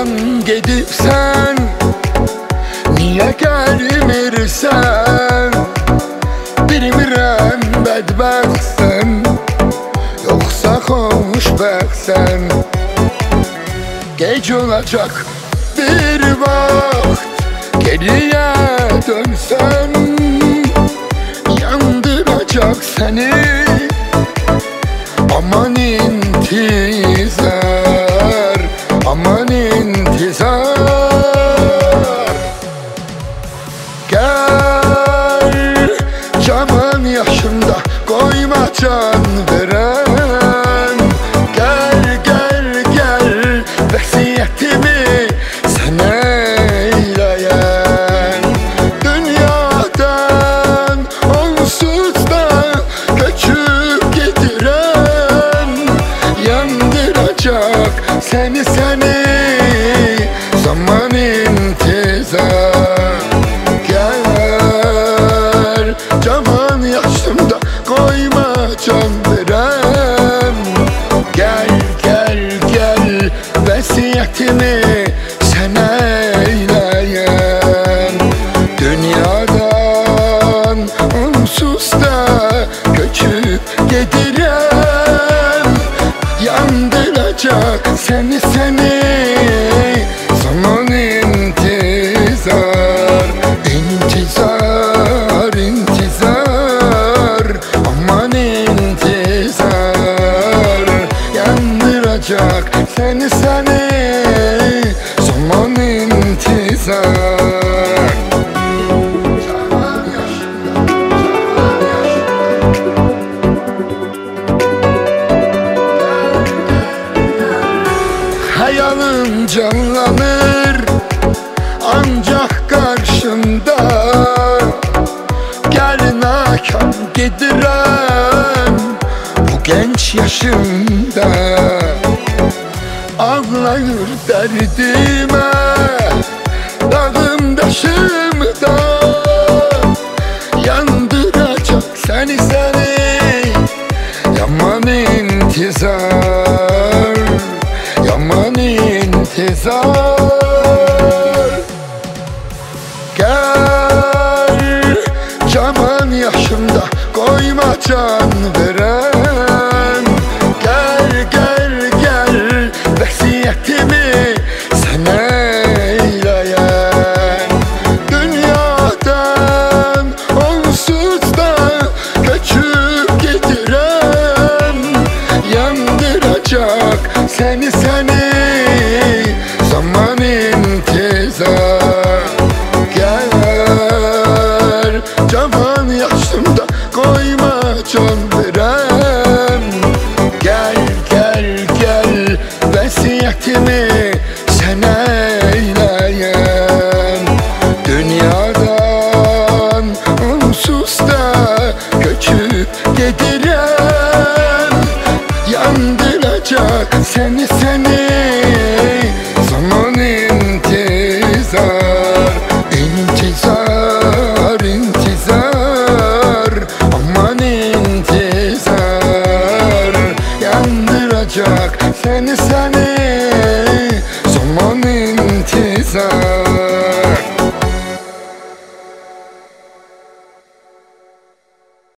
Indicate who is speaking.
Speaker 1: Yanımdan gedibsən, niyə gəlmirsən? Bilmirəm bədbəxtsən, yoxsa xoşbəxtsən. Gec olacaq bir vaxt, geriyə dönsən, yandıracaq səni. Aman intizar, aman intizar. Gel cavan yaşında, koyma can veren. Gel gel gel, vəsiyyətimi sənə eyləyən. Dünyadan onsuz da köçüb gedirəm, yandıracaq səni zaman intizar. Gel cavan yaşımda, koyma can verəm. Gel gel gel, vəsiyyətimi sənə eyləyən. Dünyadan onsuz da köçüb gedirəm, yandıracaq səni zaman intizar. İntizar, intizar, aman intizar. Yandıracaq səni zaman intizar. Hayalım canlanır ancak karşımda. Gel nakam gedirəm bu genç yaşımda. Ağlayır derdime dağım daşımda. Yandıracak səni yaman intizar, yaman intizar. Gel cavan yaşımda, koyma can veren. Gel gel gel, vəsiyyətimi sənə eyləyən. Dünyadan onsuz da köçüb gedirəm, yandıracaq səni zaman intizar. Gel cavan yaşımda, koyma can verəm. Gel gel gel, vəsiyyətimi sənə eyləyən. Dünyadan onsuz da köçüb gedirəm, yandıracaq səni zaman intizar. İntizar, intizar, aman intizar. Yandıracak səni zaman intizar.